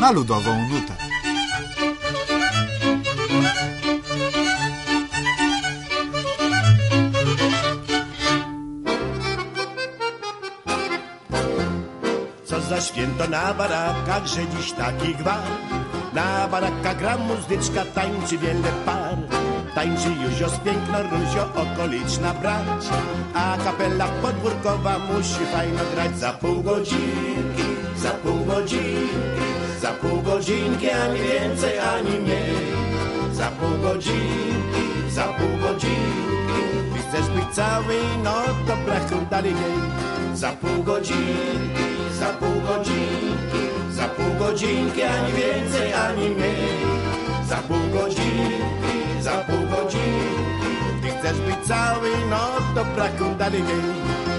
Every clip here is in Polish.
na ludową nutę. Co za święto na barakach, że dziś taki gwar. Na barakach gra muzyczka, tańczy wiele par. Tańczy Józio z piękno Ruzio, okoliczna brać. A kapela podwórkowa musi fajno grać. Za pół godzinki, za pół godzinki, za pół godzinki, ani więcej, ani mniej. Za pół godzinki, za pół godzinki. Ty chcesz być cały, no to brachu dalej jej. Za pół godzinki, za pół godzinki, za pół godzinki, ani więcej, ani mniej. Za pół godzinki, za pół godzinki. Ty chcesz być cały, no to brachu dalej jej.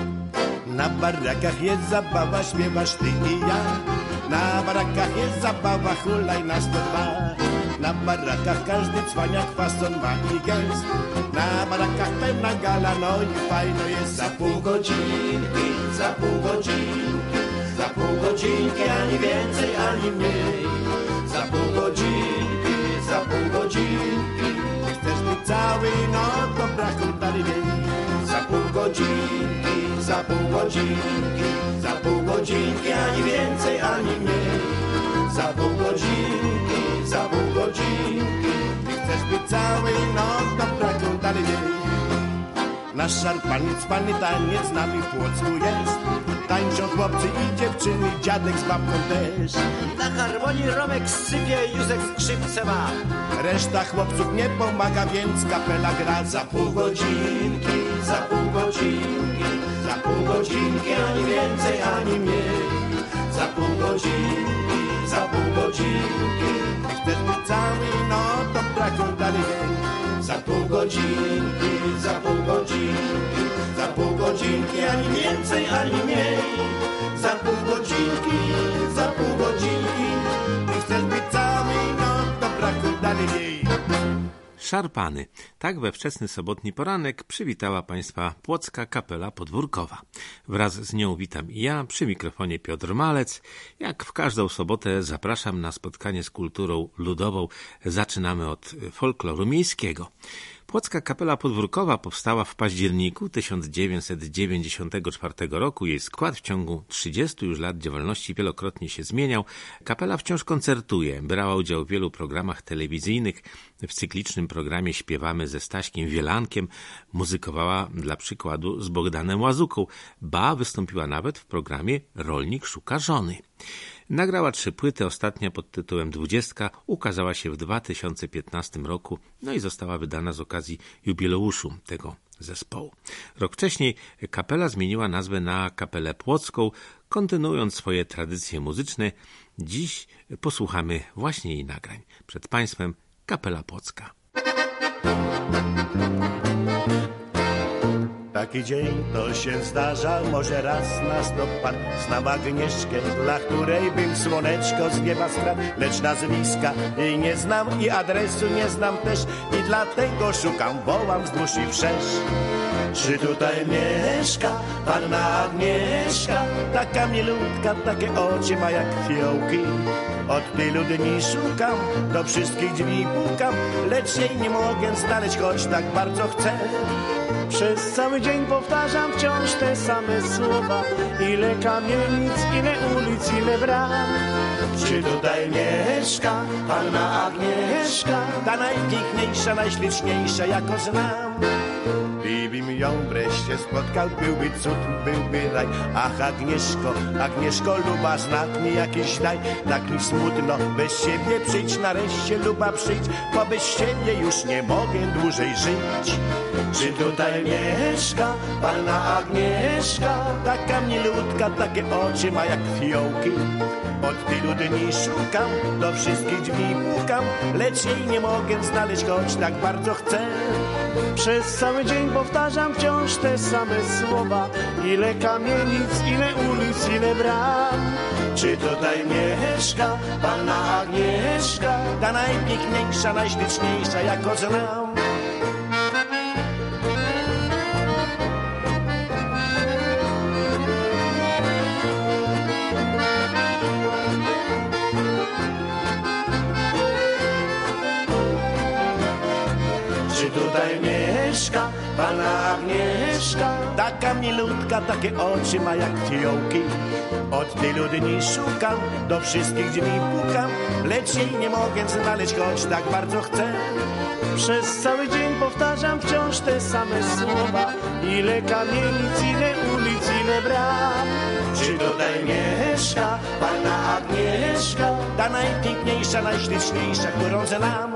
Na barakach jest zabawa, śpiewasz ty i ja. Na barakach jest zabawa, hulaj na 102. Na barakach każdy cwaniak fason ma i gest. Na barakach pełna gala, no i fajno jest. Za pół godzinki, za pół godzinki, za pół godzinki, ani więcej, ani mniej. Za pół godzinki, za pół godzinki. Ty chcesz być cały, no to brachu dalej jej. Za pół godzinki, za pół godzinki, za pół godzinki, ani więcej, ani mniej. Za pół godzinki, za pół godzinki. Ty chcesz być cały, no to brachu dalej jej. Nasz szarpaniec, pany taniec z nami w Płocku jest. Tańczą chłopcy i dziewczyny, dziadek z babką też. Na harmonii Romek sypie, Józek skrzypce ma. Reszta chłopców nie pomaga, więc kapela gra. Za pół godzinki, za pół godzinki, za pół godzinki, ani więcej, ani mniej. Za pół godzinki, za pół godzinki. Ty chcesz być cały, no to brachu dalej jej. Za pół godzinki, za pół godzinki, za pół godzinki, ani więcej, ani mniej. Za pół godzinki, za pół godzinki. Ty chcesz być cały, no to brachu dalej jej. Szarpany. Tak we wczesny sobotni poranek przywitała Państwa Płocka Kapela Podwórkowa. Wraz z nią witam i ja, przy mikrofonie Piotr Malec. Jak w każdą sobotę zapraszam na spotkanie z kulturą ludową. Zaczynamy od folkloru miejskiego. Płocka Kapela Podwórkowa powstała w październiku 1994 roku. Jej skład w ciągu 30 już lat działalności wielokrotnie się zmieniał. Kapela wciąż koncertuje, brała udział w wielu programach telewizyjnych. W cyklicznym programie Śpiewamy ze Staśkiem Wielankiem muzykowała dla przykładu z Bogdanem Łazuką. Ba, wystąpiła nawet w programie Rolnik szuka żony. Nagrała 3 płyty, ostatnia pod tytułem 20 ukazała się w 2015 roku, no i została wydana z okazji jubileuszu tego zespołu. Rok wcześniej kapela zmieniła nazwę na Kapelę Płocką, kontynuując swoje tradycje muzyczne. Dziś posłuchamy właśnie jej nagrań. Przed Państwem Kapela Płocka. Taki dzień to się zdarza, może raz na 100 par. Znam Agnieszkę, dla której bym słoneczko z nieba skradł, lecz nazwiska jej nie znam i adresu nie znam też i dlatego szukam, wołam wzdłuż i wszerz. Czy tutaj mieszka panna Agnieszka? Taka milutka, takie oczy ma jak fiołki. Od tylu dni szukam, do wszystkich drzwi pukam, lecz jej nie mogę znaleźć, choć tak bardzo chcę. Przez cały dzień powtarzam wciąż te same słowa. Ile kamienic, ile ulic, ile bram. Czy tutaj mieszka panna Agnieszka? Ta najpiękniejsza, najśliczniejsza, jako znam. Gdybym ją wreszcie spotkał, byłby cud, byłby raj. Ach, Agnieszko, Agnieszko, luba, znak mi jakiś daj. Tak mi smutno, bez ciebie przyjdź, nareszcie luba przyjdź, bo bez ciebie już nie mogę dłużej żyć. Czy tutaj mieszka panna Agnieszka? Taka milutka, takie oczy ma jak fiołki. Od tylu dni szukam, do wszystkich drzwi pukam, lecz jej nie mogę znaleźć, choć tak bardzo chcę. Przez cały dzień powtarzam wciąż te same słowa. Ile kamienic, ile ulic, ile bram. Czy tutaj mieszka panna Agnieszka? Ta najpiękniejsza, najśliczniejsza, jako znam. Agnieszka, panna Agnieszka. Taka milutka, takie oczy ma jak fiołki. Od tylu dni szukam, do wszystkich drzwi pukam, lecz jej nie mogę znaleźć, choć tak bardzo chcę. Przez cały dzień powtarzam wciąż te same słowa. Ile kamienic, ile ulic, ile bram. Czy tutaj mieszka panna Agnieszka? Ta najpiękniejsza, najśliczniejsza, którą znam.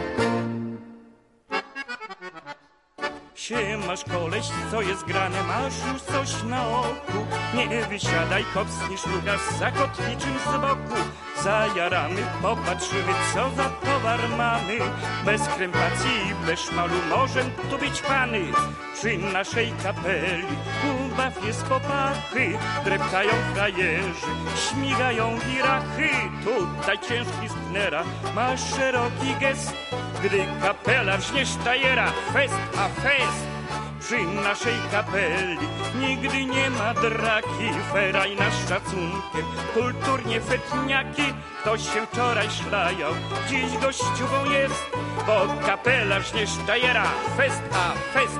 Siemasz koleś, co jest grane, masz już coś na oku. Nie wysiadaj, kopsni szluga za kotniczym z boku. Zajaramy, popatrzymy, co za towar mamy. Bez krępacji i bez szmalu możem tu być pany. Przy naszej kapeli ubaw jest popachy. Dreptają frajerzy, śmigają wirachy. Tutaj ciężki sknera ma szeroki gest. Gdy kapela wrznie sztajera, fest a fest. Przy naszej kapeli nigdy nie ma draki. Feraj nas szacunkiem, kulturnie fetniaki. Ktoś się wczoraj szlajał, dziś gościową jest, bo kapela wrznie sztajera, fest a fest.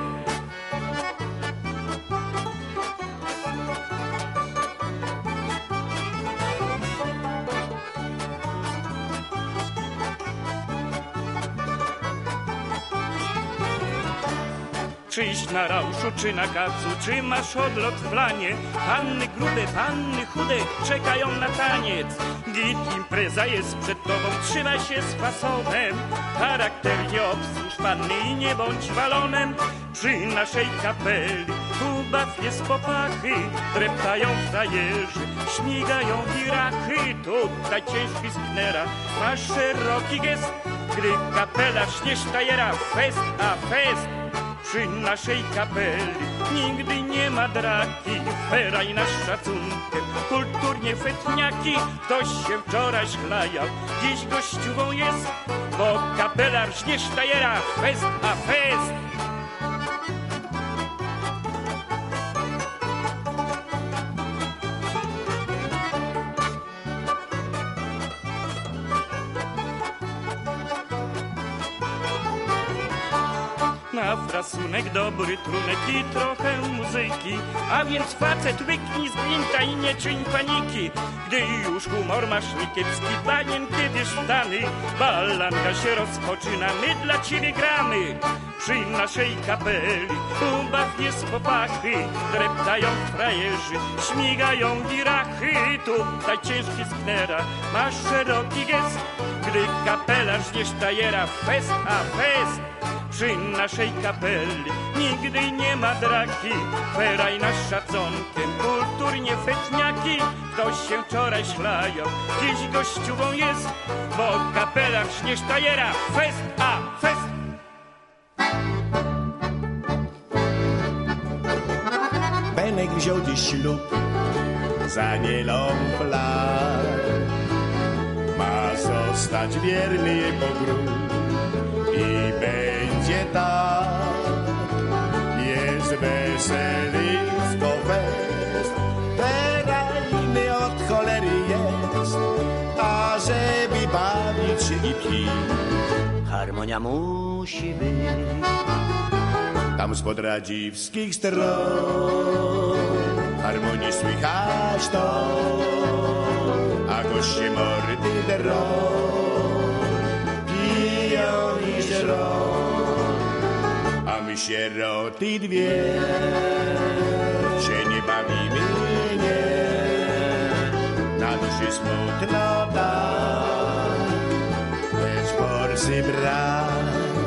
Czyś na rauszu, czy na kacu, czy masz odlot w lanie. Panny grube, panny chude czekają na taniec. Git impreza jest przed tobą, trzymaj się z fasonem. Charakternie obsłuż panny i nie bądź walonem. Przy naszej kapeli ubaw jest popachy. Dreptają frajerzy, śmigają wirachy. Tutaj ciężki sknera ma szeroki gest. Gdy kapela wrznie sztajera, fest a fest. Przy naszej kapeli nigdy nie ma draki. Feraj nas szacunkiem, kulturnie fetniaki. Ktoś się wczoraj szlajał, dziś gościową jest, bo kapela wrznie sztajera, fest a fest. Na frasunek dobry trunek i trochę muzyki, a więc facet łyknij z gwinta i nie czyń paniki. Gdy już humor masz niekiepski, panien kiedyś dany, balanka się rozpoczyna, my dla ciebie gramy. Przy naszej kapeli ubaw jest popachy. Dreptają frajerzy, śmigają wirachy. Tutaj ciężki sknera ma szeroki gest. Gdy kapela wrznie sztajera, fest a fest. Przy naszej kapeli nigdy nie ma draki. Feraj nas szacunkiem, kulturnie fetniaki. Ktoś się wczoraj szlajał, dziś gościową jest, bo kapela wrznie sztajera, fest a fest. Benek wziął dziś ślub z Anielą Flar. Ma zostać wierny jej po grób i będzie tak. Jest weselisko fest, ferajny od cholery jest, a żeby bawić się i pić, Harmonia musi być. tam spod radziwskich stron harmonii słychać to, a goście mordy drą, piją i żrą, a my sieroty dwie się nie bawimy, nie, na duszy smutno tak, lecz forsy brak.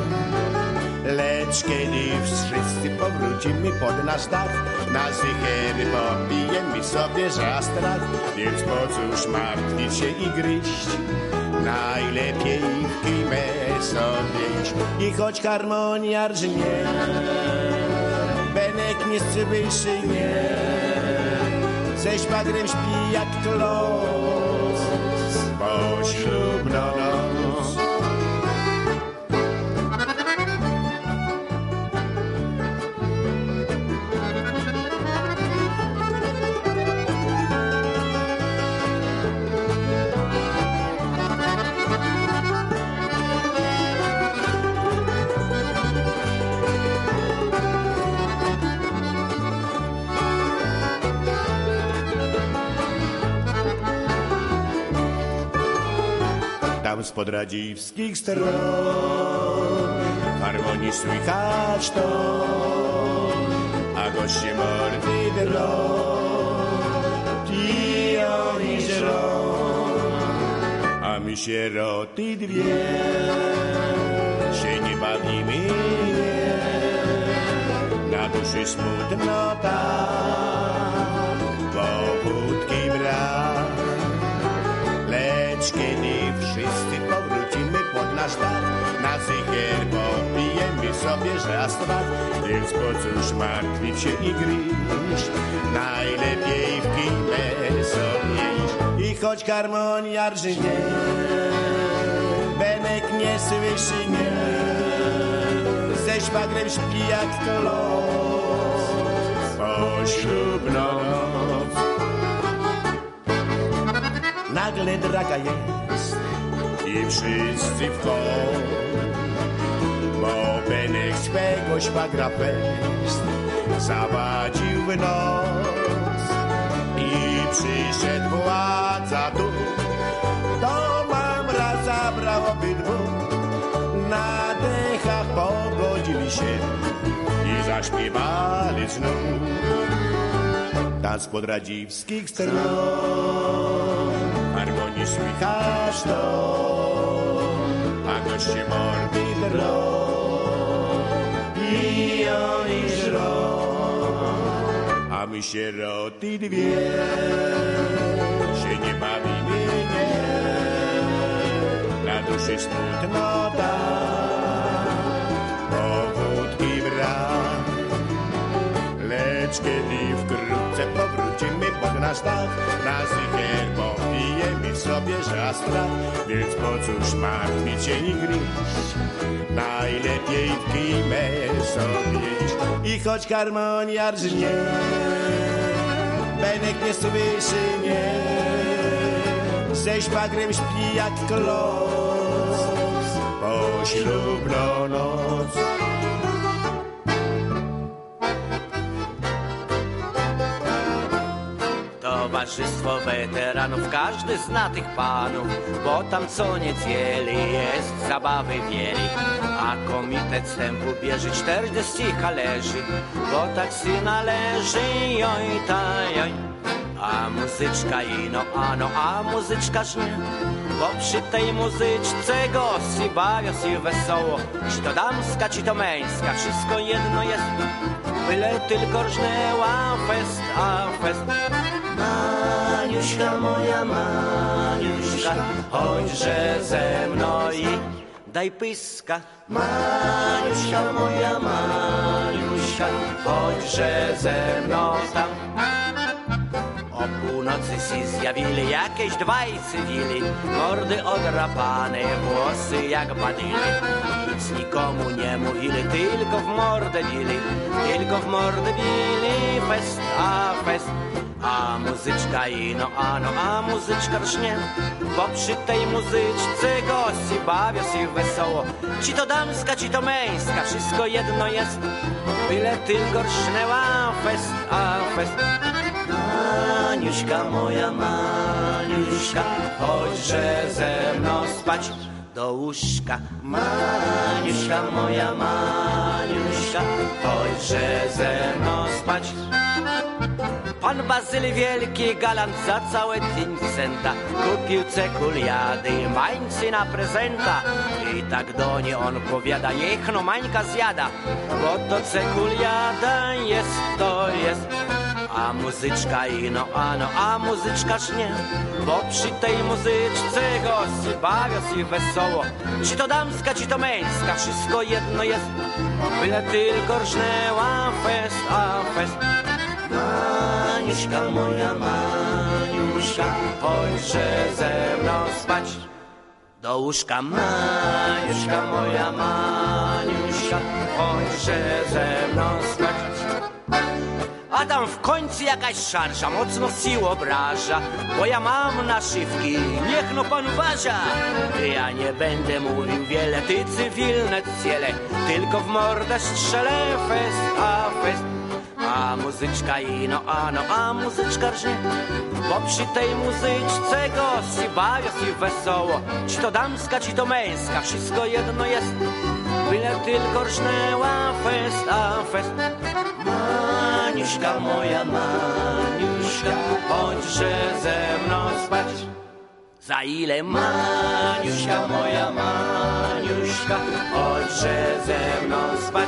Lecz kiedy wszyscy powrócimy pod nasz dach, na zychery popijemy sobie za strach, więc po cóż martwić się i gryźć, najlepiej w kimę sobie iść. I choć harmonia rżnie, Benek nie słyszy, nie, ze szwagrem śpi jak klos, bo ślubną noc. tam spod radziwskich stron harmonii słychać to, a goście mordy drą, piją i żrą, a my sieroty dwie się nie bawimy, nie, na duszy smutnota, powódki brak. Lecz kiedy wszyscy powrócimy pod nasz dach, na sycher popijemy sobie raz dwa, więc po cóż martwić się i gryźć, najlepiej w kimę sobie iść. I choć harmonia rżnie, Benek nie słyszy mnie, ze szwagrem śpi jak kolos, poślubną noc. Nagle draga jest i wszyscy w koło, bo Benek swego szwagra fest zawadził w noc i przyszedł władza tu, to mamra zabrał obydwu, na dechach pogodzili się i zaśpiewali znów tam spod radziwskich stron harmonii słychać to, a goście mordy drą, piją i żrą, a my sieroty dwie się nie bawimy, nie, na duszy smutnota, powódki brak. Lecz kiedy wkrótce powrócimy pod nasz dach, na sycher popijemy sobie żastra, więc po cóż martwić się i gryźć, najlepiej w kimę sobie iść. I choć harmonia rżnie, Benek nie słyszy mnie, ze szwagrem śpi jak klos, poślubną noc. Towarzystwo weteranów, każdy zna tych panów, bo tam co niedzieli jest zabawy wieli. A komitet wstępu bierze 40 kależy, bo tak si należy, joj tajoj. A muzyczka ino, ano, a muzyczka żnie, bo przy tej muzyczce gości bawią się wesoło. Czy to damska, czy to męska, wszystko jedno jest, byle tylko rżnęła fest, a fest. Maniuśka, moja Maniuśka, chodźże ze mną i daj pyska. Maniuśka, moja Maniuśka, chodźże ze mną tam. O północy się zjawili jakieś dwaj cywili, mordy odrapane, włosy jak badyli. Nic nikomu nie mówili, tylko w mordę bili, tylko w mordę bili, fest, a fest. A muzyczka ino, ano, a muzyczka rżnie, bo przy tej muzyczce gości bawią się wesoło. Czy to damska, czy to męska, wszystko jedno jest, byle tylko rżnęła fest, a fest. Maniuśka, moja Maniuśka, chodźże ze mną spać do łóżka. Maniuśka, moja Maniuśka, chodźże ze mną spać. Pan Bazyl wielki galant za całe Vincenta kupił cekuliady, mańcy na prezenta. I tak do niej on powiada, niech no Mańka zjada, bo to cekuliada jest, to jest. A muzyczka ino, ano, a muzyczka nie, bo przy tej muzyczce gości bawią się wesoło. Czy to damska, czy to męska, wszystko jedno jest, byle tylko rżnęła fest, a fest. Maniuśka, moja Maniuśka, chodźże ze mną spać do łóżka. Maniuśka, moja Maniuśka, chodźże ze mną spać. A tam w końcu jakaś szarża mocno sił obraża, bo ja mam naszywki, niech no pan uważa. Ja nie będę mówił wiele, ty cywilne ciele, tylko w mordę strzelę fest, a fest. A a muzyczka ino, a muzyczka rżnie. Bo przy tej muzyczce gości bawią się wesoło. Czy to damska, czy to męska, wszystko jedno jest. Byle tylko rżnęła fest, a fest. Maniuśka moja, Maniuśka, chodźże ze mną spać. Za ile Maniuśka moja, Maniuśka, chodźże ze mną spać.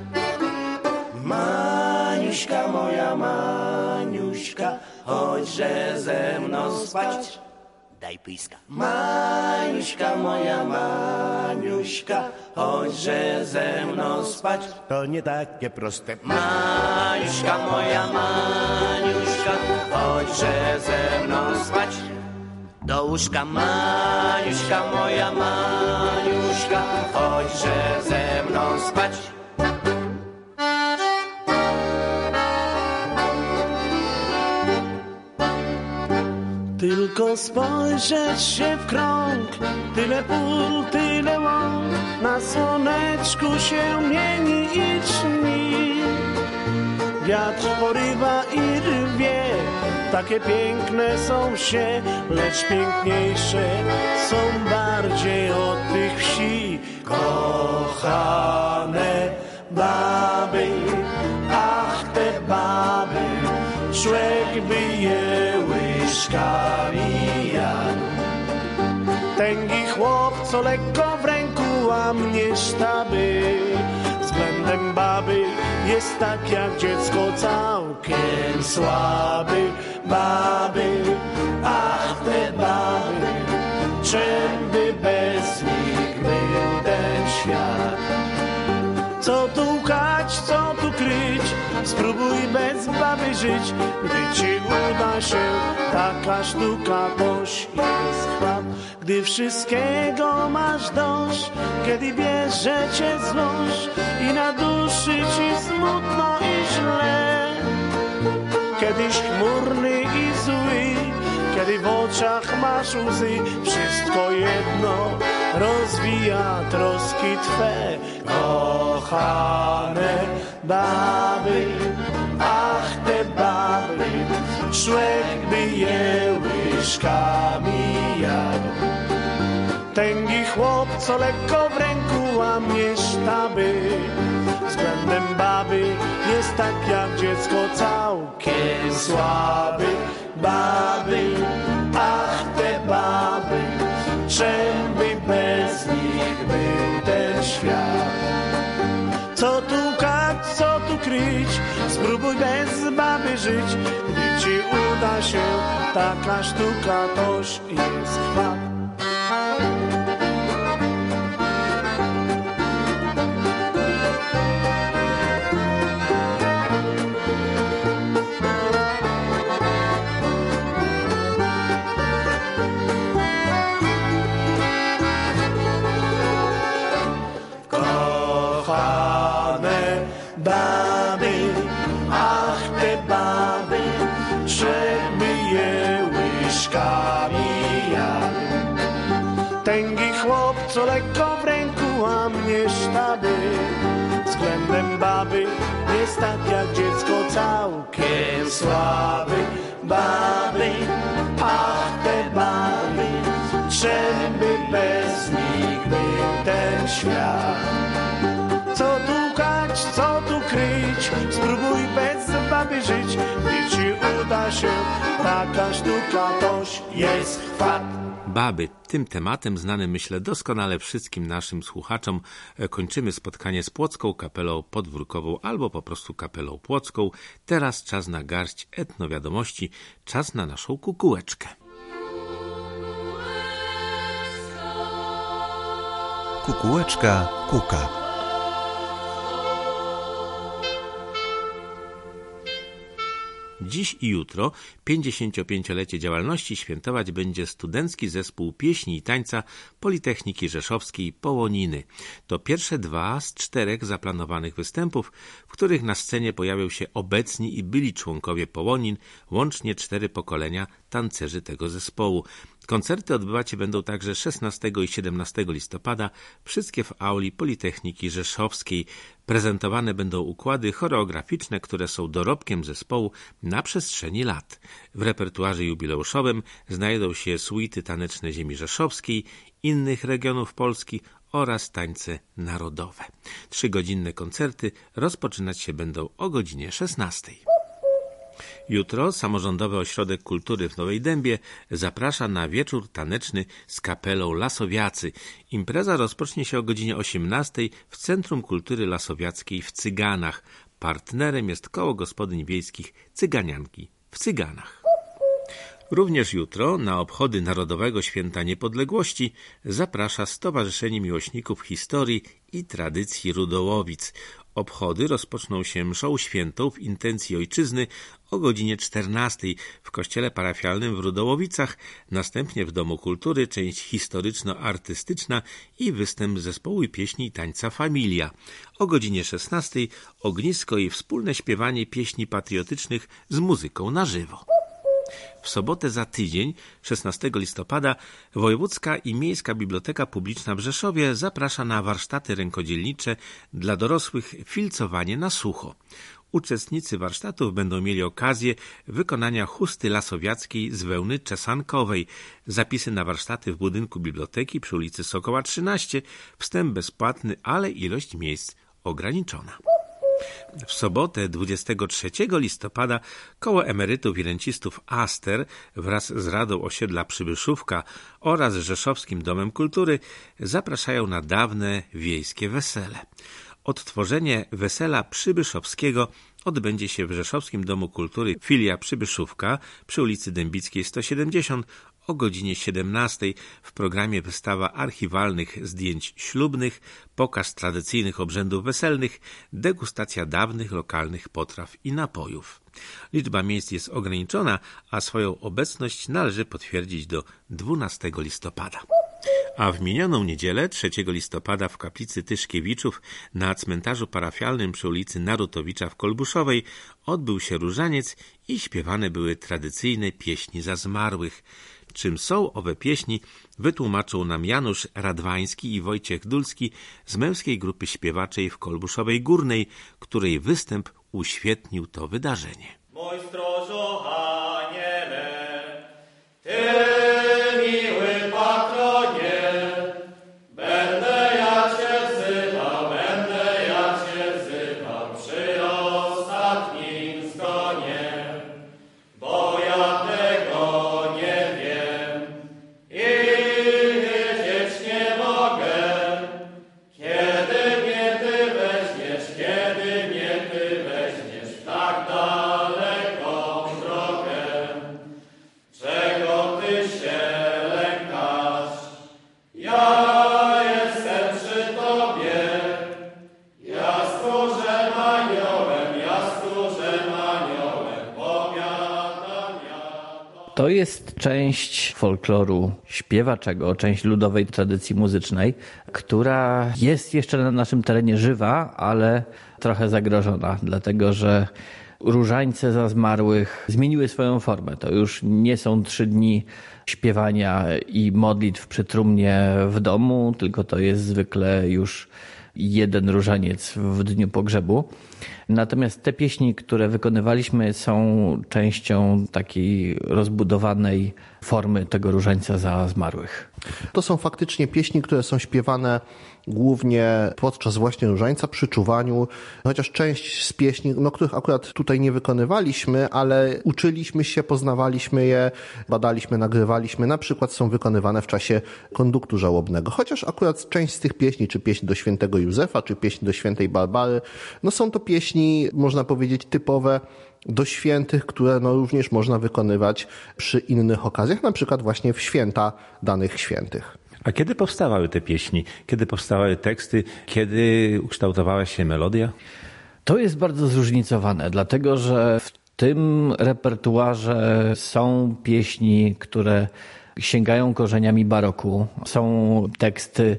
Maniuśka moja, Maniuśka, chodźże ze mną spać. Daj pyska. Maniuśka moja, Maniuśka, chodźże ze mną spać. To nie takie proste. Maniuśka moja, Maniuśka, chodźże ze mną spać. Do łóżka Maniuśka moja, Maniuśka, chodźże ze mną spać. Tylko spojrzeć się w krąg, tyle pól, tyle łąk, na słoneczku się mieni i ćmi. Wiatr porywa i rwie, takie piękne są wsie, lecz piękniejsze są bardziej od tych wsi. Kochane baby, ach te baby, człowiek by je łyżkami jadł. Tęgi chłop, co lekko w ręku łamie sztaby, względem baby jest tak jak dziecko całkiem słaby. Baby, ach te baby, czym by bez nich był ten świat? Co tu łkać, co tu kryć, spróbuj bez baby żyć. Gdy ci uda się taka sztuka, toś jest chwat. Gdy wszystkiego masz dość, kiedy bierze cię złość i na duszy ci smutno i źle. Kiedyś chmurny i zły, kiedy w oczach masz łzy, wszystko jedno rozwija troski twe. Kochane baby, ach te baby, człowiek by je łyżkami jadł. Tęgi chłop, co lekko w ręku łamie sztaby, względem baby jest tak jak dziecko całkiem słaby. Baby, ach te baby, czym by bez nich był ten świat? Co tu łkać, co tu kryć, spróbuj bez baby żyć. Gdy ci uda się taka sztuka, toż jest chwat. Baby, ach te baby, żeby je łyżkami jadł. Tęgi chłop, co lekko w ręku łamie sztaby, względem baby jest tak jak dziecko całkiem słaby. Baby, ach te baby, żeby bez nich był ten świat. Co tu łkać, co tu kryć, spróbuj bez baby żyć. Gdy ci uda się taka sztuka, toż jest chwat. Baby. Tym tematem, znanym myślę doskonale wszystkim naszym słuchaczom, kończymy spotkanie z Płocką Kapelą Podwórkową albo po prostu Kapelą Płocką. Teraz czas na garść etnowiadomości, czas na naszą kukułeczkę. Kukułeczka kuka. Dziś i jutro 55-lecie działalności świętować będzie Studencki Zespół Pieśni i Tańca Politechniki Rzeszowskiej Połoniny. To pierwsze 2 z 4 zaplanowanych występów, w których na scenie pojawią się obecni i byli członkowie Połonin, łącznie 4 pokolenia tancerzy tego zespołu. Koncerty odbywać się będą także 16 i 17 listopada, wszystkie w auli Politechniki Rzeszowskiej. Prezentowane będą układy choreograficzne, które są dorobkiem zespołu na przestrzeni lat. W repertuarze jubileuszowym znajdą się suity taneczne ziemi rzeszowskiej, innych regionów Polski oraz tańce narodowe. 3-godzinne koncerty rozpoczynać się będą o godzinie 16. Jutro Samorządowy Ośrodek Kultury w Nowej Dębie zaprasza na wieczór taneczny z kapelą Lasowiacy. Impreza rozpocznie się o godzinie 18 w Centrum Kultury Lasowiackiej w Cyganach. Partnerem jest Koło Gospodyń Wiejskich Cyganianki w Cyganach. Również jutro na obchody Narodowego Święta Niepodległości zaprasza Stowarzyszenie Miłośników Historii i Tradycji Rudołowic. Obchody rozpoczną się mszą świętą w intencji ojczyzny o godzinie 14 w kościele parafialnym w Rudołowicach, następnie w Domu Kultury część historyczno-artystyczna i występ zespołu i pieśni i tańca Familia. O godzinie 16 ognisko i wspólne śpiewanie pieśni patriotycznych z muzyką na żywo. W sobotę za tydzień, 16 listopada, Wojewódzka i Miejska Biblioteka Publiczna w Rzeszowie zaprasza na warsztaty rękodzielnicze dla dorosłych Filcowanie na sucho. Uczestnicy warsztatów będą mieli okazję wykonania chusty lasowiackiej z wełny czesankowej. Zapisy na warsztaty w budynku biblioteki przy ulicy Sokoła 13. Wstęp bezpłatny, ale ilość miejsc ograniczona. W sobotę 23 listopada Koło Emerytów i Rencistów Aster wraz z Radą Osiedla Przybyszówka oraz Rzeszowskim Domem Kultury zapraszają na dawne wiejskie wesele. Odtworzenie wesela przybyszowskiego odbędzie się w Rzeszowskim Domu Kultury filia Przybyszówka przy ulicy Dębickiej 170 o godzinie 17. W programie wystawa archiwalnych zdjęć ślubnych, pokaz tradycyjnych obrzędów weselnych, degustacja dawnych lokalnych potraw i napojów. Liczba miejsc jest ograniczona, a swoją obecność należy potwierdzić do 12 listopada. A w minioną niedzielę, 3 listopada w kaplicy Tyszkiewiczów na cmentarzu parafialnym przy ulicy Narutowicza w Kolbuszowej odbył się różaniec i śpiewane były tradycyjne pieśni za zmarłych. Czym są owe pieśni, wytłumaczą nam Janusz Radwański i Wojciech Dulski z męskiej grupy śpiewaczej w Kolbuszowej Górnej, której występ uświetnił to wydarzenie. Mój stróżu aniele, Ty miły patronie, będę ja Cię wzywał przy ostatnim zgonie, bo ja tego nie wiem i wiedzieć nie mogę, kiedy mnie Ty weźmiesz w tak daleką drogę. Czego Ty się lękasz? Ja jestem przy Tobie. Ja stróżem aniołem, powiadam ja. To jest część folkloru śpiewaczego, część ludowej tradycji muzycznej, która jest jeszcze na naszym terenie żywa, ale trochę zagrożona, dlatego że różańce za zmarłych zmieniły swoją formę. To już nie są 3 dni śpiewania i modlitw przy trumnie w domu, tylko to jest zwykle już 1 różaniec w dniu pogrzebu. Natomiast te pieśni, które wykonywaliśmy, są częścią takiej rozbudowanej formy tego różańca za zmarłych. To są faktycznie pieśni, które są śpiewane głównie podczas właśnie różańca przy czuwaniu, chociaż część z pieśni, których akurat tutaj nie wykonywaliśmy, ale uczyliśmy się, poznawaliśmy je, badaliśmy, nagrywaliśmy, na przykład są wykonywane w czasie konduktu żałobnego. Chociaż akurat część z tych pieśni, czy pieśń do świętego Józefa, czy pieśń do świętej Barbary, są to pieśni, można powiedzieć, typowe do świętych, które również można wykonywać przy innych okazjach, na przykład właśnie w święta danych świętych. A kiedy powstawały te pieśni? Kiedy powstawały teksty? Kiedy ukształtowała się melodia? To jest bardzo zróżnicowane, dlatego że w tym repertuarze są pieśni, które sięgają korzeniami baroku. Są teksty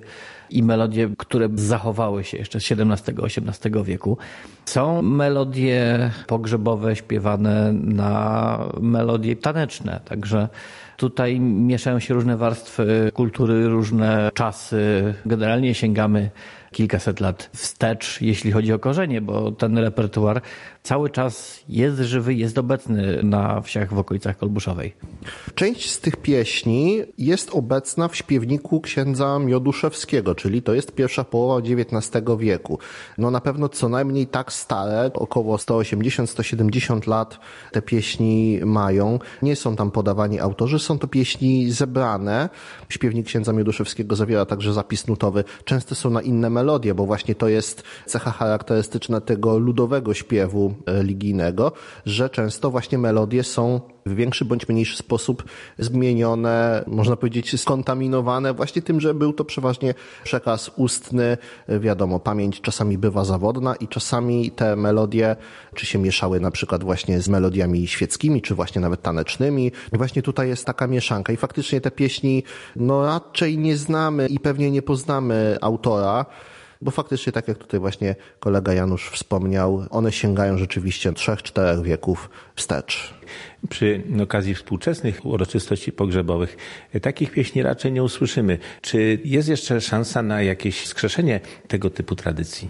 i melodie, które zachowały się jeszcze z XVII-XVIII wieku. Są melodie pogrzebowe śpiewane na melodie taneczne, także tutaj mieszają się różne warstwy kultury, różne czasy. Generalnie sięgamy kilkaset lat wstecz, jeśli chodzi o korzenie, bo ten repertuar cały czas jest żywy, jest obecny na wsiach w okolicach Kolbuszowej. Część z tych pieśni jest obecna w śpiewniku księdza Mioduszewskiego, czyli to jest pierwsza połowa XIX wieku. No na pewno co najmniej tak stare, około 180-170 lat te pieśni mają. Nie są tam podawani autorzy, są to pieśni zebrane. Śpiewnik księdza Mioduszewskiego zawiera także zapis nutowy. Często są na inne melodie, bo właśnie to jest cecha charakterystyczna tego ludowego śpiewu religijnego, że często właśnie melodie są w większy bądź mniejszy sposób zmienione, można powiedzieć skontaminowane właśnie tym, że był to przeważnie przekaz ustny. Wiadomo, pamięć czasami bywa zawodna i czasami te melodie czy się mieszały na przykład właśnie z melodiami świeckimi, czy właśnie nawet tanecznymi. I właśnie tutaj jest taka mieszanka i faktycznie te pieśni no raczej nie znamy i pewnie nie poznamy autora, bo faktycznie, tak jak tutaj właśnie kolega Janusz wspomniał, one sięgają rzeczywiście 3-4 wieków wstecz. Przy okazji współczesnych uroczystości pogrzebowych takich pieśni raczej nie usłyszymy. Czy jest jeszcze szansa na jakieś wskrzeszenie tego typu tradycji?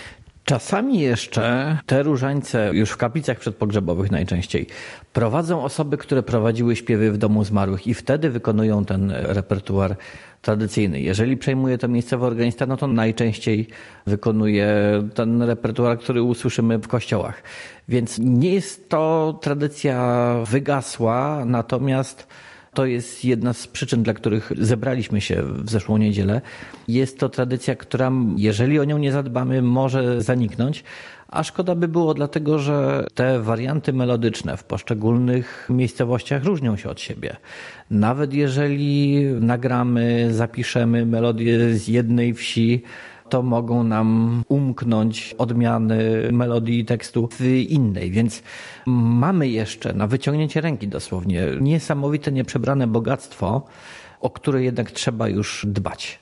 Czasami jeszcze te różańce, już w kaplicach przedpogrzebowych najczęściej, prowadzą osoby, które prowadziły śpiewy w domu zmarłych i wtedy wykonują ten repertuar tradycyjny. Jeżeli przejmuje to miejscowy organista, no to najczęściej wykonuje ten repertuar, który usłyszymy w kościołach. Więc nie jest to tradycja wygasła, natomiast to jest jedna z przyczyn, dla których zebraliśmy się w zeszłą niedzielę. Jest to tradycja, która, jeżeli o nią nie zadbamy, może zaniknąć, a szkoda by było, dlatego że te warianty melodyczne w poszczególnych miejscowościach różnią się od siebie. Nawet jeżeli nagramy, zapiszemy melodię z jednej wsi, to mogą nam umknąć odmiany melodii i tekstu w innej. Więc mamy jeszcze na wyciągnięcie ręki dosłownie niesamowite, nieprzebrane bogactwo, o które jednak trzeba już dbać.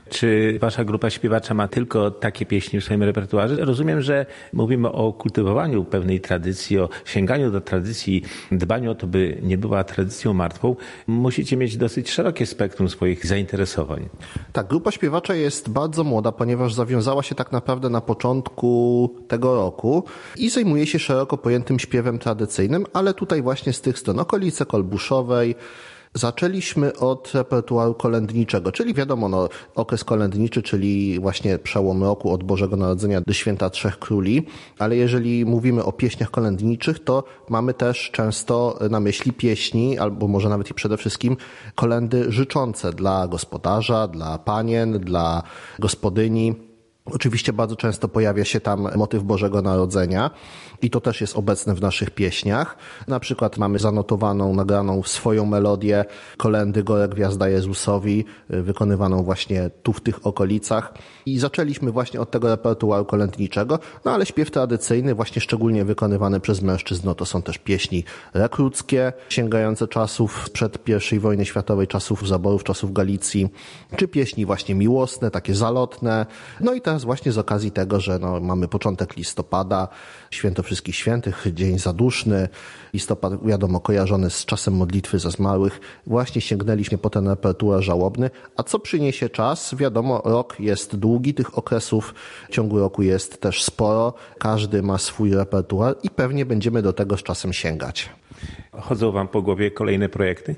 Czy wasza grupa śpiewacza ma tylko takie pieśni w swoim repertuarze? Rozumiem, że mówimy o kultywowaniu pewnej tradycji, o sięganiu do tradycji, dbaniu o to, by nie była tradycją martwą. Musicie mieć dosyć szerokie spektrum swoich zainteresowań. Tak, grupa śpiewacza jest bardzo młoda, ponieważ zawiązała się tak naprawdę na początku tego roku i zajmuje się szeroko pojętym śpiewem tradycyjnym, ale tutaj właśnie z tych stron okolice Kolbuszowej. Zaczęliśmy od repertuaru kolędniczego, czyli wiadomo, okres kolędniczy, czyli właśnie przełom roku od Bożego Narodzenia do Święta Trzech Króli, ale jeżeli mówimy o pieśniach kolędniczych, to mamy też często na myśli pieśni, albo może nawet i przede wszystkim kolędy życzące dla gospodarza, dla panien, dla gospodyni. Oczywiście bardzo często pojawia się tam motyw Bożego Narodzenia i to też jest obecne w naszych pieśniach. Na przykład mamy zanotowaną, nagraną swoją melodię kolędy Gore Gwiazda Jezusowi, wykonywaną właśnie tu w tych okolicach. I zaczęliśmy właśnie od tego repertuaru kolędniczego, no ale śpiew tradycyjny, właśnie szczególnie wykonywany przez mężczyzn, no to są też pieśni rekruckie, sięgające czasów sprzed I wojny światowej, czasów zaborów, czasów Galicji, czy pieśni właśnie miłosne, takie zalotne. No i teraz właśnie z okazji tego, że mamy początek listopada, Święto Wszystkich Świętych, Dzień Zaduszny, listopad wiadomo kojarzony z czasem modlitwy za zmarłych, właśnie sięgnęliśmy po ten repertuar żałobny. A co przyniesie czas? Wiadomo, rok jest długi, tych okresów w ciągu roku jest też sporo, każdy ma swój repertuar i pewnie będziemy do tego z czasem sięgać. Chodzą wam po głowie kolejne projekty?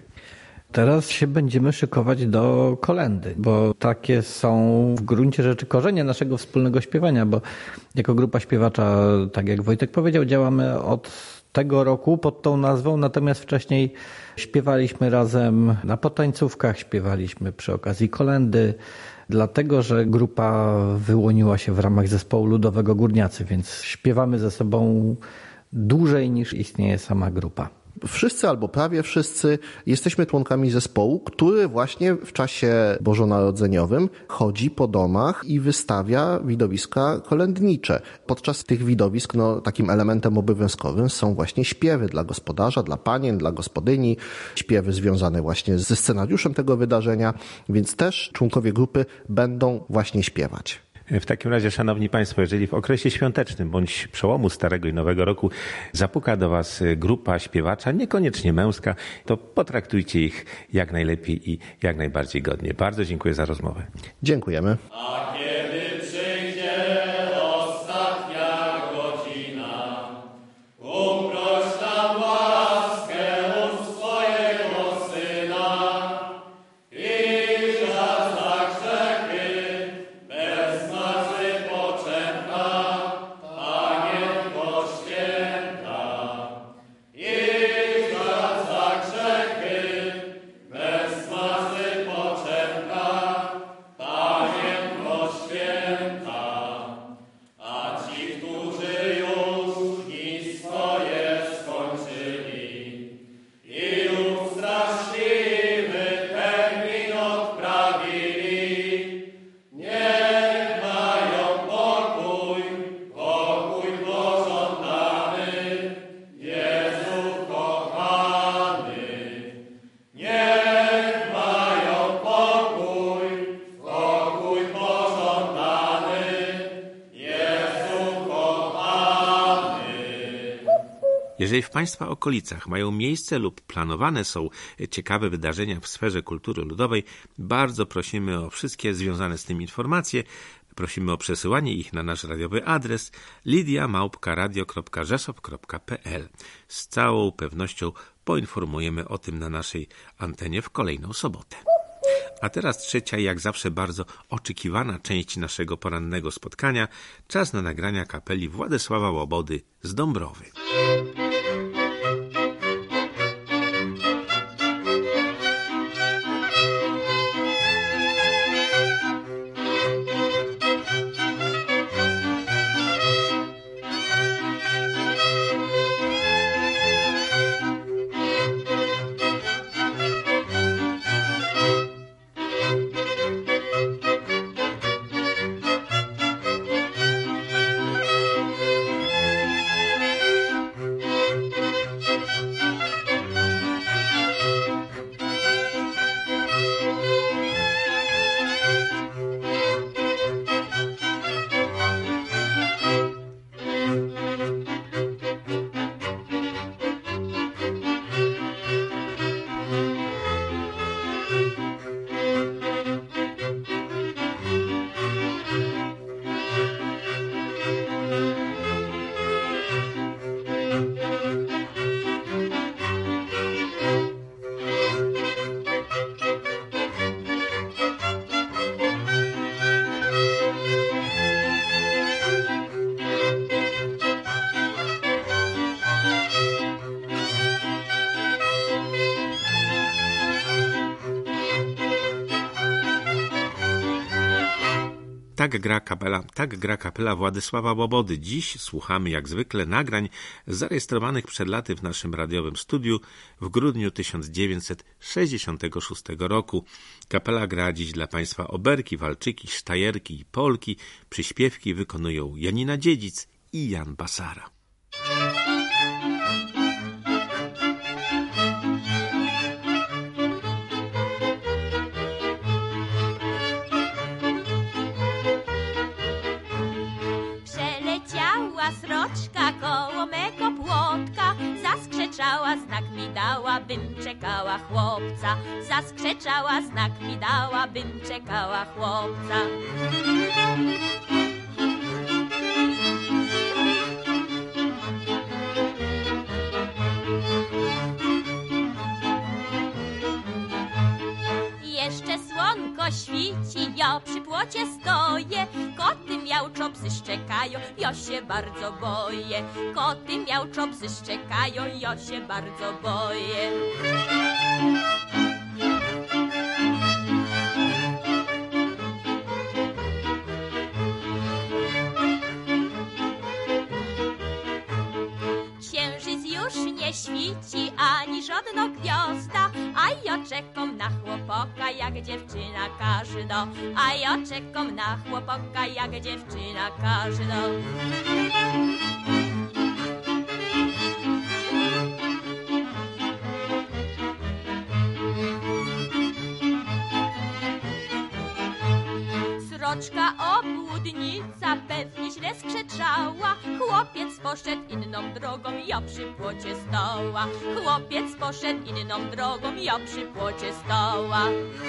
Teraz się będziemy szykować do kolędy, bo takie są w gruncie rzeczy korzenie naszego wspólnego śpiewania, bo jako grupa śpiewacza, tak jak Wojtek powiedział, działamy od tego roku pod tą nazwą, natomiast wcześniej śpiewaliśmy razem na potańcówkach, śpiewaliśmy przy okazji kolędy, dlatego że grupa wyłoniła się w ramach zespołu ludowego Górniacy, więc śpiewamy ze sobą dłużej niż istnieje sama grupa. Wszyscy albo prawie wszyscy jesteśmy członkami zespołu, który właśnie w czasie bożonarodzeniowym chodzi po domach i wystawia widowiska kolędnicze. Podczas tych widowisk takim elementem obowiązkowym są właśnie śpiewy dla gospodarza, dla panien, dla gospodyni, śpiewy związane właśnie ze scenariuszem tego wydarzenia, więc też członkowie grupy będą właśnie śpiewać. W takim razie, szanowni państwo, jeżeli w okresie świątecznym bądź przełomu Starego i Nowego Roku zapuka do was grupa śpiewacza, niekoniecznie męska, to potraktujcie ich jak najlepiej i jak najbardziej godnie. Bardzo dziękuję za rozmowę. Dziękujemy. A kiedy przyjdzie ostatnia godzina, uproś nam łaskę u swojego Syna i za znak grzechy bez marzy poczęta, Panienko święta. I za znak grzechy bez marzy poczęta, Panienko święta. A ci, którzy już i swoje skończyli i lub straszliwy termin odprawili, niech mają pokój, pokój pożądany, Jezu kochany. Niech mają pokój, pokój pożądany, Jezu kochany. Jeżeli w państwa okolicach mają miejsce lub planowane są ciekawe wydarzenia w sferze kultury ludowej, bardzo prosimy o wszystkie związane z tym informacje. Prosimy o przesyłanie ich na nasz radiowy adres lidia@radio.rzeszow.pl. Z całą pewnością poinformujemy o tym na naszej antenie w kolejną sobotę. A teraz trzecia i jak zawsze bardzo oczekiwana część naszego porannego spotkania. Czas na nagrania kapeli Władysława Łobody z Dąbrowy. Tak gra kapela Władysława Łobody. Dziś słuchamy jak zwykle nagrań zarejestrowanych przed laty w naszym radiowym studiu w grudniu 1966 roku. Kapela gra dziś dla Państwa oberki, walczyki, sztajerki i polki. Przyśpiewki wykonują Janina Dziedzic i Jan Basara. Sroczka koło mego płotka, zaskrzeczała, znak mi dała, bym czekała chłopca. Zaskrzeczała, znak mi dała, bym czekała chłopca. Jeszcze słonko świci, ja przy płocie stoję. Koty miauczą, psy szczekają, ja się bardzo boję. Koty miauczą, psy szczekają, ja się bardzo boję. Księżyc już nie nie świci ani żadna gwiazda, a ja czekam na chłopaka jak dziewczyna każda, a ja czekam na chłopaka jak dziewczyna każda. Sroczka obłudnica pewnie źle skrzeczała. Chłopiec poszedł inną drogą, ja przy płocie stała. Chłopiec poszedł inną drogą, ja przy płocie stała.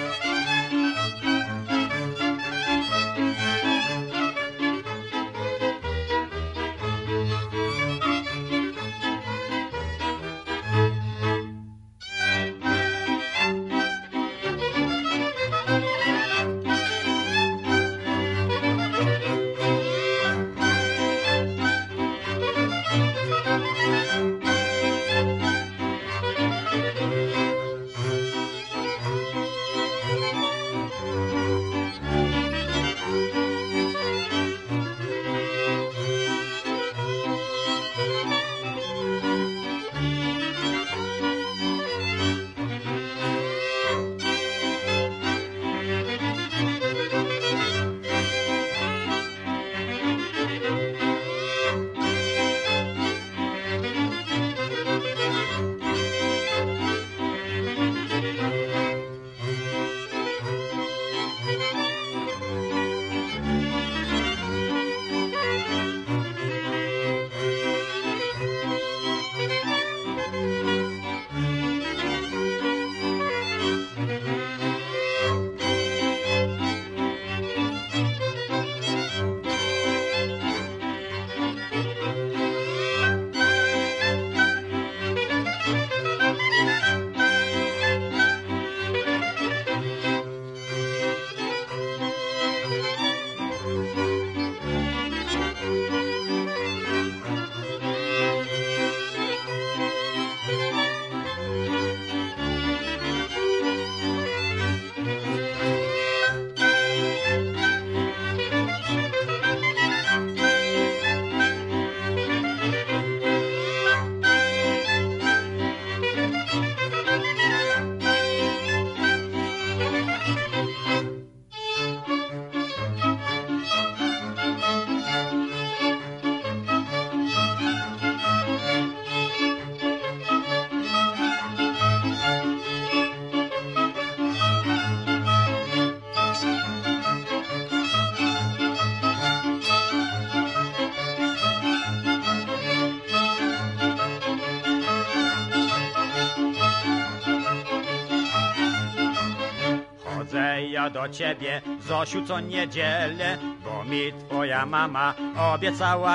Ja do ciebie, Zosiu, co niedzielę, bo mi twoja mama obiecała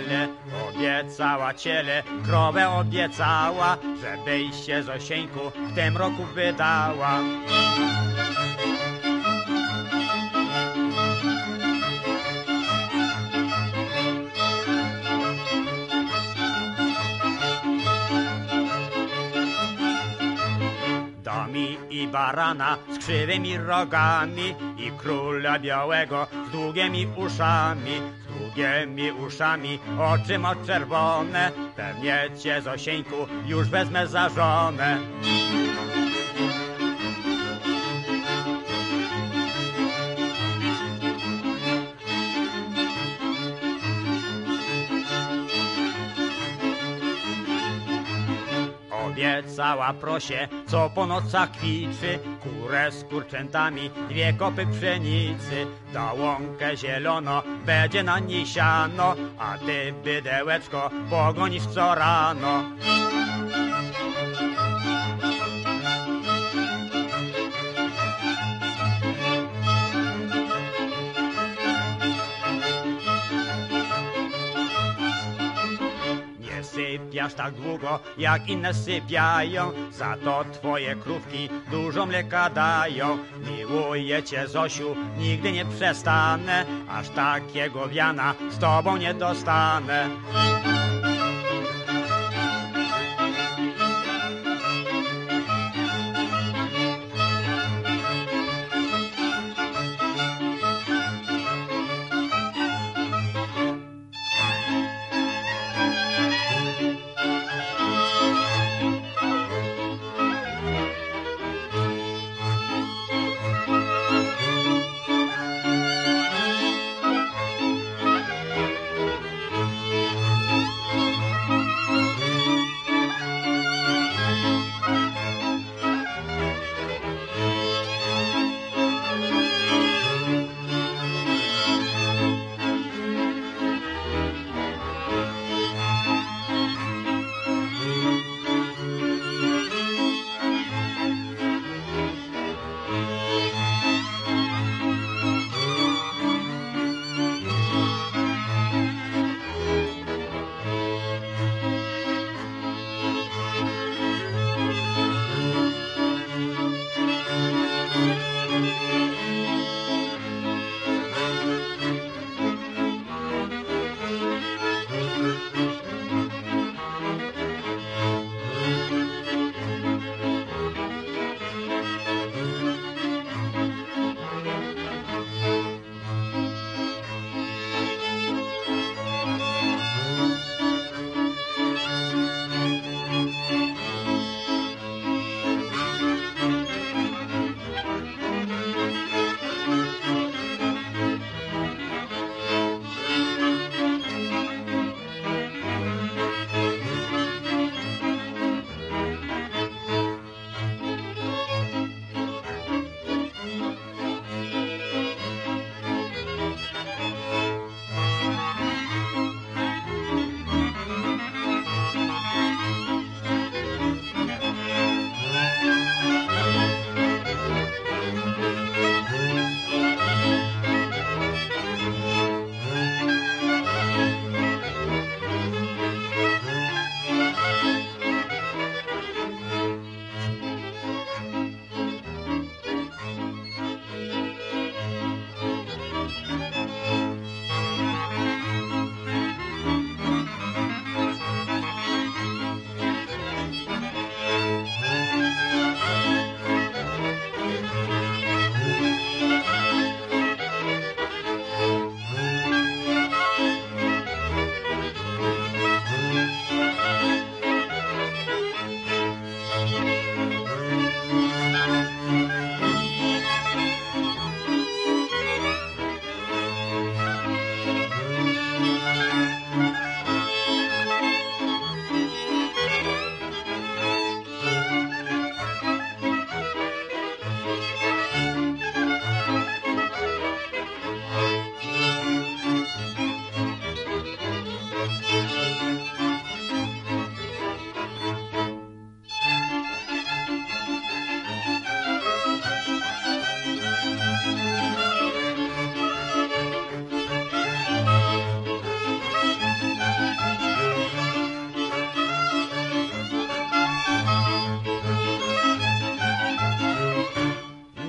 ciele, krowę obiecała, żebyś się, Zosieńku, w tym roku wydała. I barana z krzywymi rogami i króla białego z długimi uszami, oczy ma czerwone, pewnie cię, Zosieńku, już wezmę za żonę. Obiecała prosie, co po nocach kwiczy, kurę z kurczętami, 2 kopy pszenicy. Da łąkę zielono, będzie na niej siano, a ty, bydełeczko, pogonisz co rano. Sypiasz tak długo, jak inne sypiają, za to twoje krówki dużo mleka dają. Miłuję cię, Zosiu, nigdy nie przestanę, aż takiego wiana z tobą nie dostanę.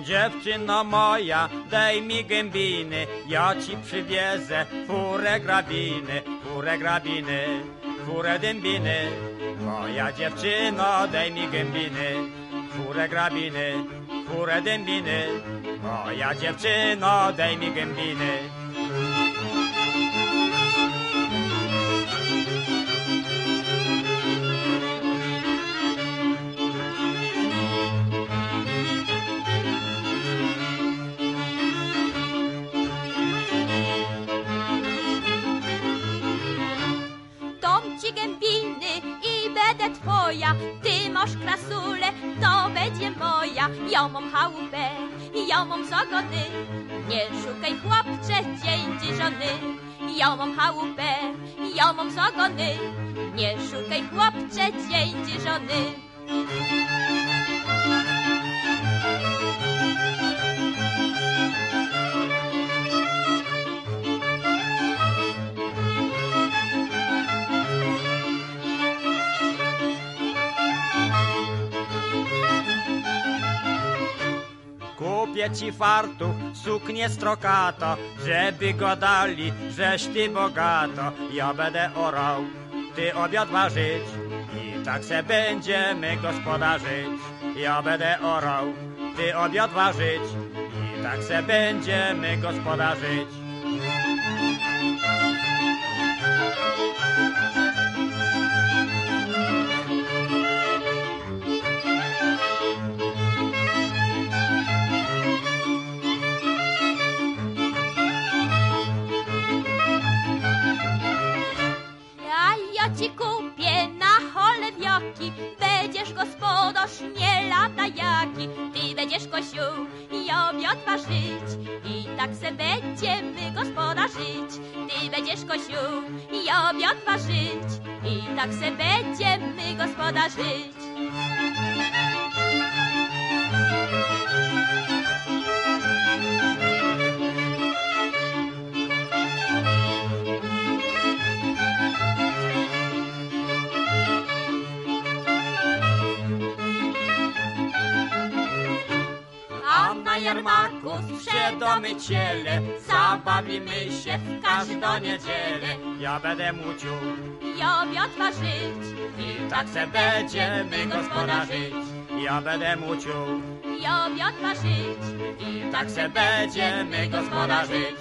Dziewczyno moja, daj mi gębiny, ja ci przywiezę furę grabiny, furę dębiny. Moja dziewczyno, daj mi gębiny, furę grabiny, furę dębiny. Moja dziewczyno, daj mi gębiny. Gębiny i będę twoja, ty masz krasulę, to będzie moja. Ja mam chałupę, ja mam zagody, nie szukaj chłopcze, dzień żony. Ja mam chałupę, ja mam zagody, nie szukaj chłopcze, dzień żony. Kupię ci fartuch, suknię strokato, żeby go dali, żeś ty bogato. Ja będę orał, ty obiad ważyć i tak se będziemy gospodarzyć. Ja będę orał, ty obiad ważyć i tak se będziemy gospodarzyć. Ci kupię na chole wioki, będziesz gospodarz, nie lata jaki. Ty będziesz kościół i obiad ważyć i tak se będziemy gospodarzyć. Ty będziesz kościół i obiad ważyć i tak se będziemy gospodarzyć. Na jarmarku sprzedomy ciele, zabawimy się w każdą niedzielę. Ja będę mucił i obiad ważyć i tak se będziemy gospodarzyć. Ja będę mucił i obiad ważyć i tak se będziemy gospodarzyć.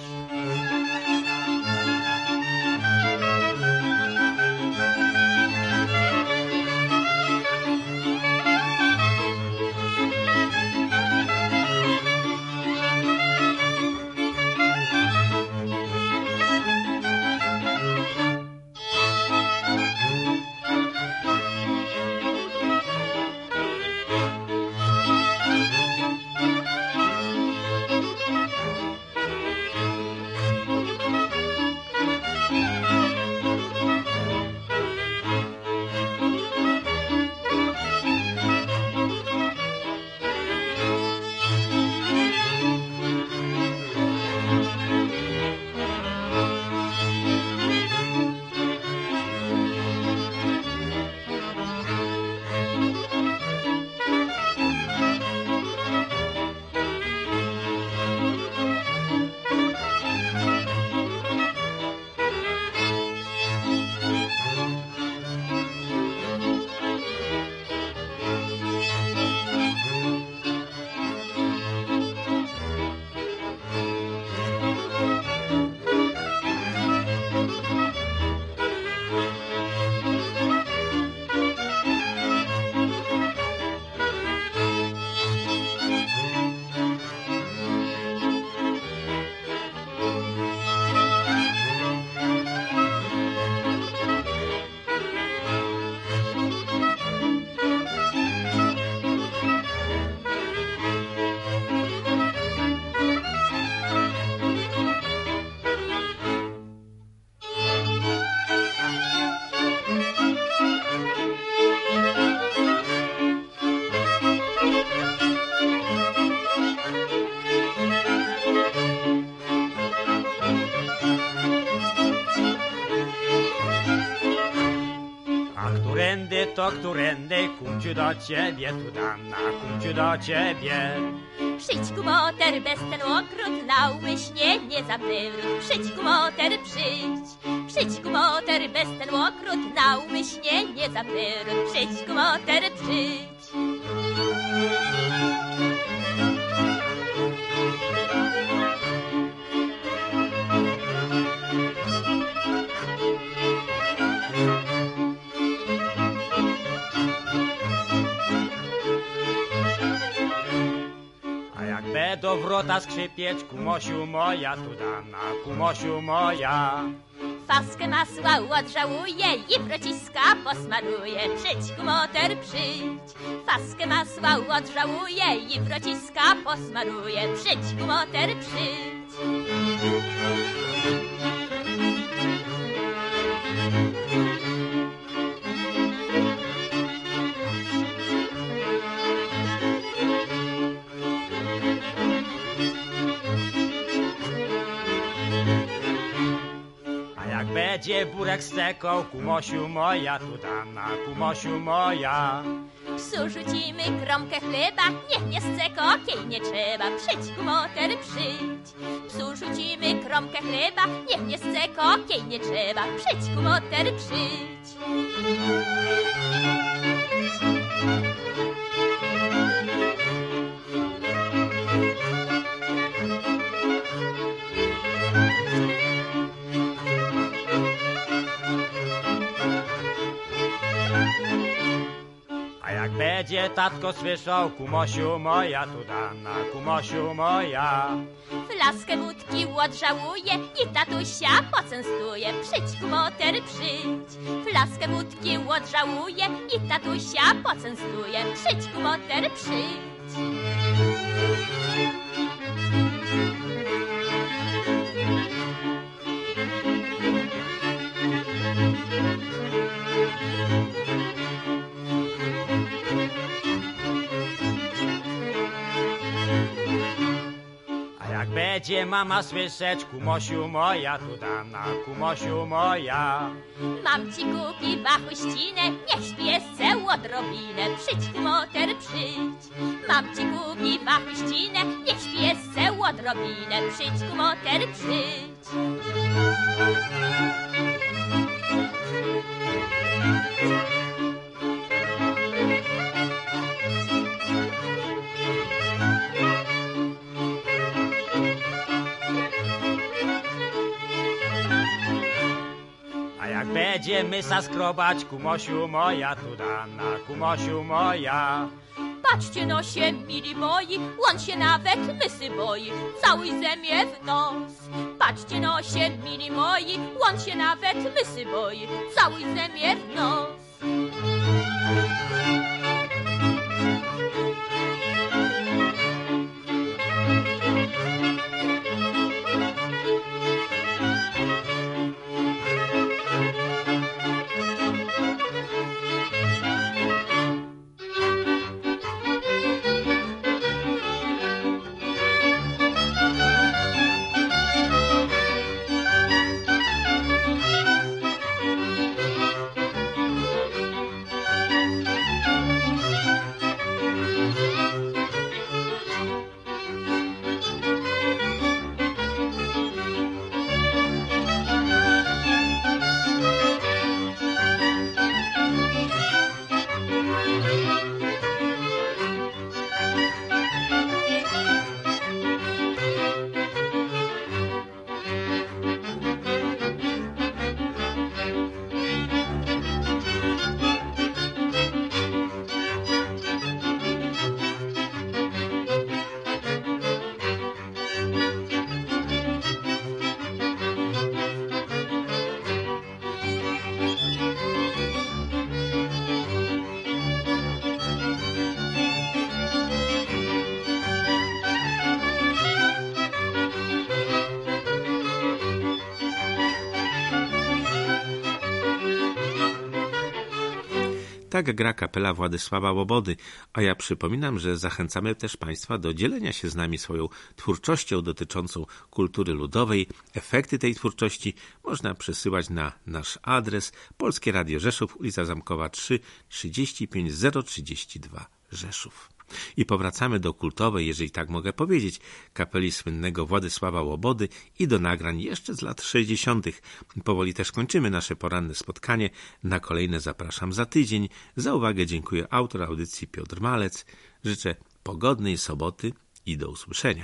to którędy, kumciu do ciebie, tu dana, kumciu do ciebie. Przyjdź kumoter bez ten okrut, na umyślnie nie za wywrót. Przyjdź kumoter, przyjdź. Przyjdź kumoter bez ten okrut, na umyślnie nie za wywrót. Przyjdź kumoter, przyjdź. Do wrota skrzypieć, kumosiu moja, tu dana, kumosiu moja. Faskę masła odżałuje i wrociska posmaruje. Przyjdź kumoter, przyjdź. Faskę masła odżałuje i wrociska posmaruje. Przyjdź kumoter, przyjdź. Będzie burek stekał, kumosiu moja, tu dana, kumosiu moja. Psu rzucimy kromkę chleba, niech nie sceko, kiej nie trzeba. Przyjdź kumoter, przyjdź. Psu rzucimy kromkę chleba, niech nie sceko, kiej nie trzeba. Przyjdź kumoter, przyjdź. Będzie tatko słyszał, kumosiu moja, tu dana, kumosiu moja. Flaskę wódki odżałuje i tatusia poczęstuje. Przyjdź kumoter, przyjdź. Flaskę wódki odżałuje i tatusia poczęstuje. Przyjdź kumoter, przyjdź. Będzie mama słyszeć, kumosiu moja, tu dana, kumosiu moja. Mam ci kupi wachuścinę, niech śpiesce odrobinę. Przyjdź kumoter, przyjdź. Mam ci kupi wachuścinę, niech śpiesce odrobinę. Przyjdź kumoter, przyjdź. Będzie mysa skrobać, kumosiu moja, tu dana, kumosiu moja. Patrzcie no się, mili moi, on się nawet mysy boi. Całuj zemię w nos. Patrzcie no się, mili moi, on się nawet mysy boi. Całuj zemię w nos. Tak gra kapela Władysława Łobody, a ja przypominam, że zachęcamy też Państwa do dzielenia się z nami swoją twórczością dotyczącą kultury ludowej. Efekty tej twórczości można przesyłać na nasz adres Polskie Radio Rzeszów, ulica Zamkowa 3, 35032 Rzeszów. I powracamy do kultowej, jeżeli tak mogę powiedzieć, kapeli słynnego Władysława Łobody i do nagrań jeszcze z lat 60. Powoli też kończymy nasze poranne spotkanie. Na kolejne zapraszam za tydzień. Za uwagę dziękuję autor audycji Piotr Malec. Życzę pogodnej soboty i do usłyszenia.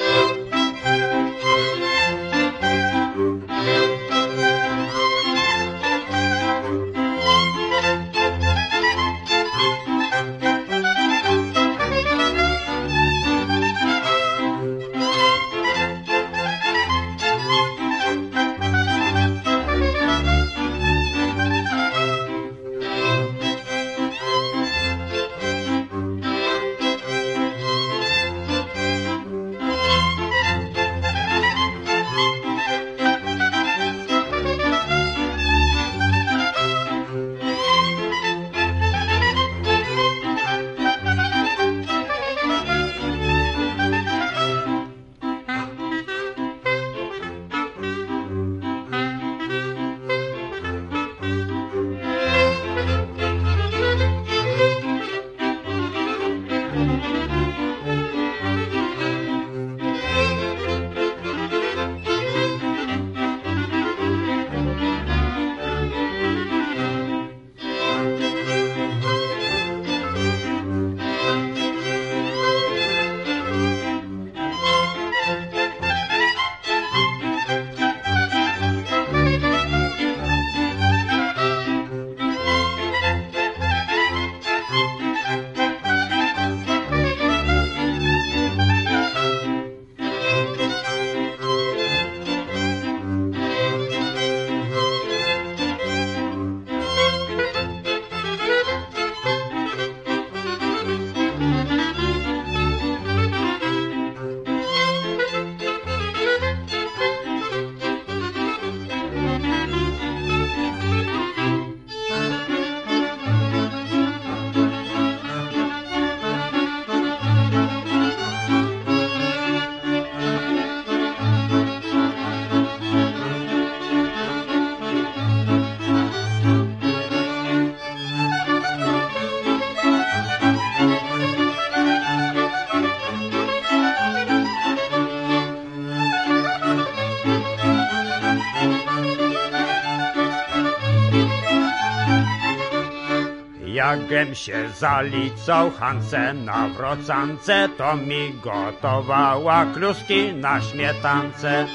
Jagiem się zalicał Hance na wrocance, to mi gotowała kluski na śmietance.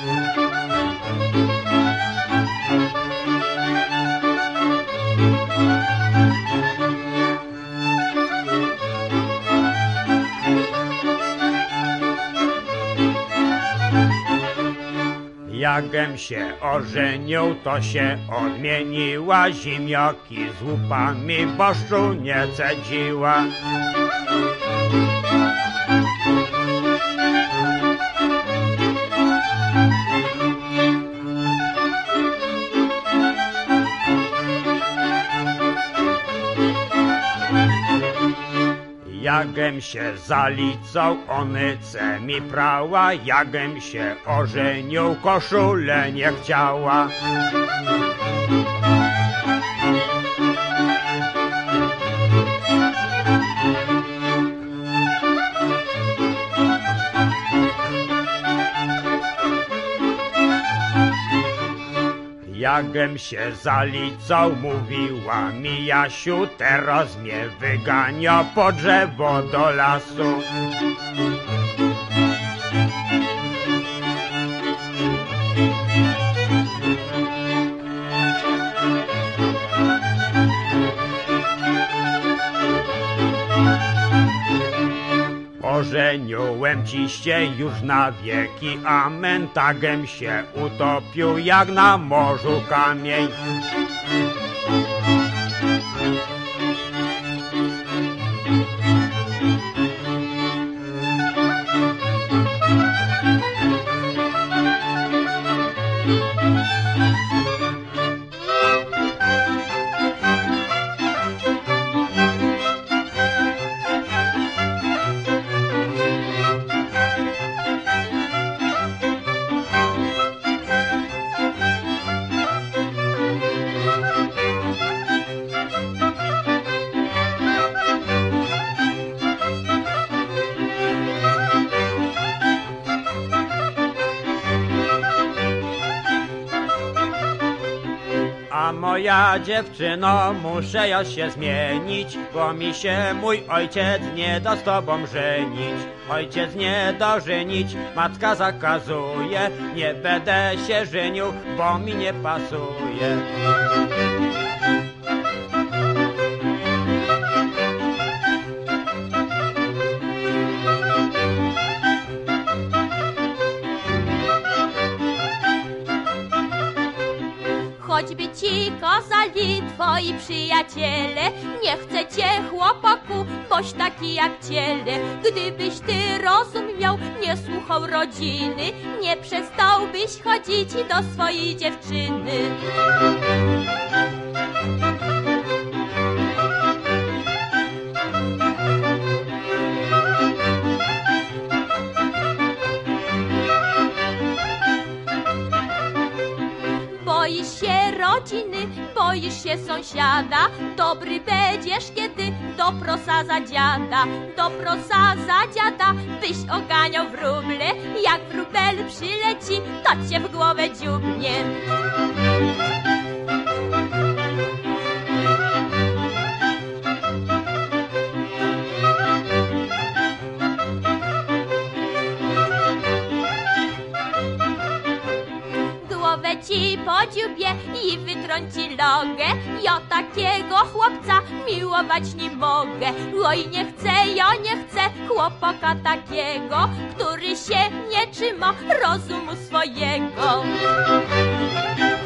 Jagiem się ożenił, to się odmieniła, ziemniaki z łupami boszczu nie cedziła. Jagiem się zalicał, onyce mi prała, jagiem się ożenił, koszulę nie chciała. Jagiem się zalicał, mówiła mi Jasiu, teraz mnie wygania po drzewo do lasu. Ożeniłem ciście już na wieki, amen, tagiem się utopił jak na morzu kamień. moja dziewczyno, muszę ja się zmienić, bo mi się mój ojciec nie da z tobą żenić. Ojciec nie da żenić, matka zakazuje, nie będę się żenił, bo mi nie pasuje. Choćby ci kazali twoi przyjaciele, nie chcę cię, chłopaku, boś taki jak ciele. Gdybyś ty rozum miał, nie słuchał rodziny, nie przestałbyś chodzić do swojej dziewczyny. Boisz się rodziny, boisz się sąsiada, dobry będziesz, kiedy do prosa za dziada. Do prosa za dziada byś oganiał wróble, jak wróbel przyleci, to cię w głowę dziubnie. Głowę ci podziubie i wytrąci logę. Ja takiego chłopca miłować nie mogę. Oj, nie chcę, ja nie chcę chłopaka takiego, który się nie trzyma rozumu swojego.